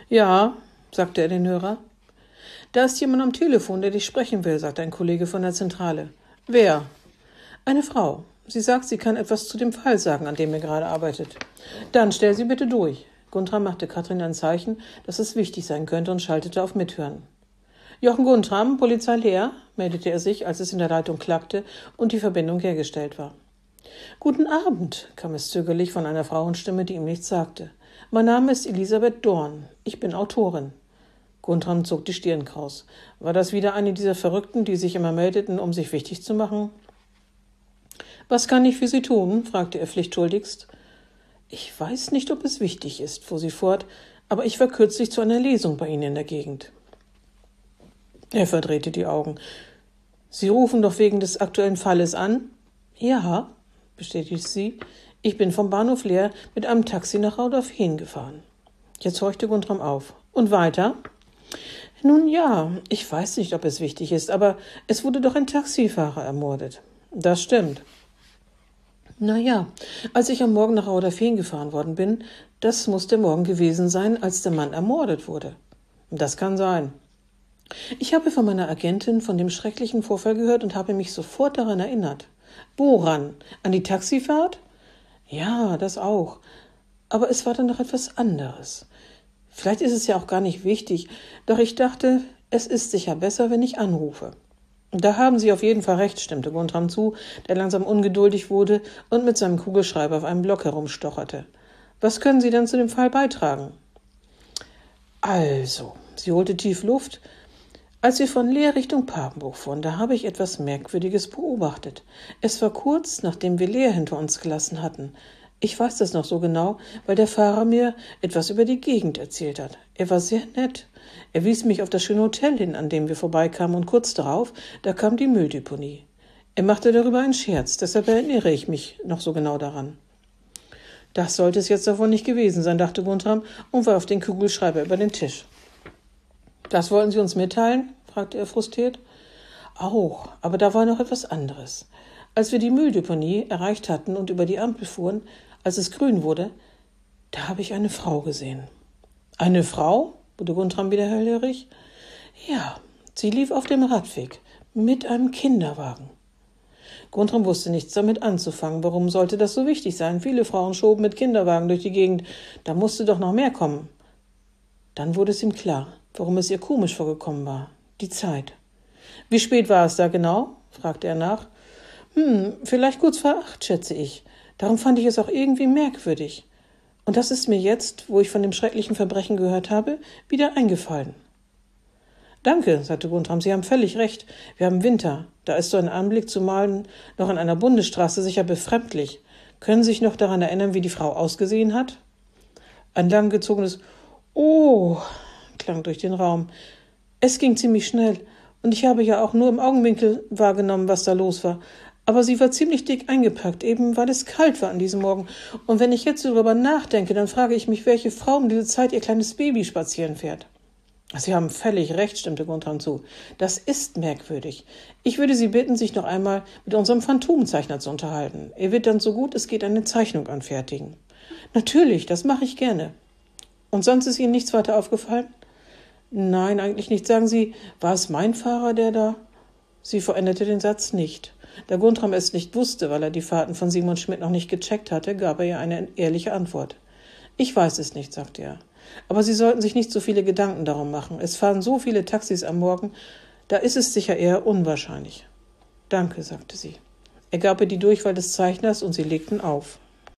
Ja, sagte er den Hörer. Da ist jemand am Telefon, der dich sprechen will, sagte ein Kollege von der Zentrale. Wer? Eine Frau. Sie sagt, sie kann etwas zu dem Fall sagen, an dem ihr gerade arbeitet. Dann stell sie bitte durch. Guntram machte Katrin ein Zeichen, dass es wichtig sein könnte und schaltete auf Mithören. Jochen Guntram, Polizei Leer, meldete er sich, als es in der Leitung klackte und die Verbindung hergestellt war. Guten Abend, kam es zögerlich von einer Frauenstimme, die ihm nichts sagte. Mein Name ist Elisabeth Dorn. Ich bin Autorin. Guntram zog die Stirn kraus. War das wieder eine dieser Verrückten, die sich immer meldeten, um sich wichtig zu machen? Was kann ich für Sie tun? Fragte er pflichtschuldigst. Ich weiß nicht, ob es wichtig ist, fuhr sie fort, aber ich war kürzlich zu einer Lesung bei Ihnen in der Gegend. Er verdrehte die Augen. Sie rufen doch wegen des aktuellen Falles an? Ja, bestätigte sie. Ich bin vom Bahnhof Leer mit einem Taxi nach Raudorf-Hehn gefahren. Jetzt horchte Guntram auf. Und weiter? Nun ja, ich weiß nicht, ob es wichtig ist, aber es wurde doch ein Taxifahrer ermordet. Das stimmt. Na ja, als ich am Morgen nach Raudorf-Hehn gefahren worden bin, das muss der Morgen gewesen sein, als der Mann ermordet wurde. Das kann sein. Ich habe von meiner Agentin von dem schrecklichen Vorfall gehört und habe mich sofort daran erinnert. Woran? An die Taxifahrt? Ja, das auch. Aber es war dann noch etwas anderes. Vielleicht ist es ja auch gar nicht wichtig, doch ich dachte, es ist sicher besser, wenn ich anrufe. Da haben Sie auf jeden Fall recht, stimmte Guntram zu, der langsam ungeduldig wurde und mit seinem Kugelschreiber auf einem Block herumstocherte. Was können Sie denn zu dem Fall beitragen? Also, sie holte tief Luft. Als wir von Leer Richtung Papenburg fuhren, da habe ich etwas Merkwürdiges beobachtet. Es war kurz, nachdem wir Leer hinter uns gelassen hatten. Ich weiß das noch so genau, weil der Fahrer mir etwas über die Gegend erzählt hat. Er war sehr nett. Er wies mich auf das schöne Hotel hin, an dem wir vorbeikamen, und kurz darauf, da kam die Mülldeponie. Er machte darüber einen Scherz, deshalb erinnere ich mich noch so genau daran. Das sollte es jetzt davon nicht gewesen sein, dachte Guntram und warf den Kugelschreiber über den Tisch. Das wollten Sie uns mitteilen? Fragte er frustriert. Auch, aber da war noch etwas anderes. Als wir die Mülldeponie erreicht hatten und über die Ampel fuhren, als es grün wurde, da habe ich eine Frau gesehen. Eine Frau? Wurde Guntram wieder hellhörig. Ja, sie lief auf dem Radweg mit einem Kinderwagen. Guntram wusste nichts damit anzufangen. Warum sollte das so wichtig sein? Viele Frauen schoben mit Kinderwagen durch die Gegend. Da musste doch noch mehr kommen. Dann wurde es ihm klar, warum es ihr komisch vorgekommen war. Die Zeit. Wie spät war es da genau? Fragte er nach. Vielleicht kurz vor 8, schätze ich. Darum fand ich es auch irgendwie merkwürdig. Und das ist mir jetzt, wo ich von dem schrecklichen Verbrechen gehört habe, wieder eingefallen. Danke, sagte Guntram, Sie haben völlig recht. Wir haben Winter. Da ist so ein Anblick zumal noch an einer Bundesstraße sicher befremdlich. Können Sie sich noch daran erinnern, wie die Frau ausgesehen hat? Ein langgezogenes Oh klang durch den Raum. Es ging ziemlich schnell, und ich habe ja auch nur im Augenwinkel wahrgenommen, was da los war. Aber sie war ziemlich dick eingepackt, eben weil es kalt war an diesem Morgen. Und wenn ich jetzt darüber nachdenke, dann frage ich mich, welche Frau um diese Zeit ihr kleines Baby spazieren fährt. Sie haben völlig recht, stimmte Guntram zu. Das ist merkwürdig. Ich würde Sie bitten, sich noch einmal mit unserem Phantomzeichner zu unterhalten. Er wird dann so gut es geht eine Zeichnung anfertigen. Natürlich, das mache ich gerne. Und sonst ist Ihnen nichts weiter aufgefallen? Nein, eigentlich nicht. Sagen Sie, war es mein Fahrer, der da? Sie vollendete den Satz nicht. Da Guntram es nicht wusste, weil er die Fahrten von Simon Schmidt noch nicht gecheckt hatte, gab er ihr eine ehrliche Antwort. Ich weiß es nicht, sagte er. Aber Sie sollten sich nicht so viele Gedanken darum machen. Es fahren so viele Taxis am Morgen, da ist es sicher eher unwahrscheinlich. Danke, sagte sie. Er gab ihr die Durchwahl des Zeichners und sie legten auf.